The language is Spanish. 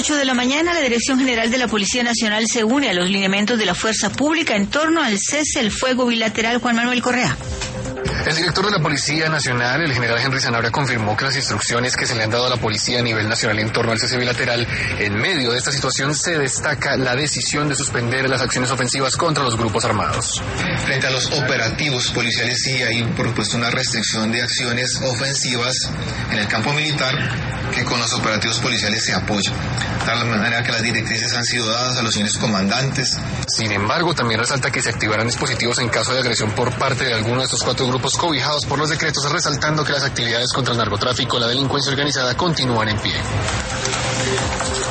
8 de la mañana, la Dirección General de la Policía Nacional se une a los lineamientos de la fuerza pública en torno al cese el fuego bilateral. Juan Manuel Correa. El director de la Policía Nacional, el general Henry Sanabria, confirmó que las instrucciones que se le han dado a la policía a nivel nacional en torno al cese bilateral, en medio de esta situación se destaca la decisión de suspender las acciones ofensivas contra los grupos armados. Frente a los operativos policiales sí hay, por supuesto, una restricción de acciones ofensivas en el campo militar que con los operativos policiales se apoya. De tal manera que las directrices han sido dadas a los señores comandantes. Sin embargo, también resalta que se activarán dispositivos en caso de agresión por parte de alguno de estos 4 grupos cobijados por los decretos, resaltando que las actividades contra el narcotráfico y la delincuencia organizada continúan en pie.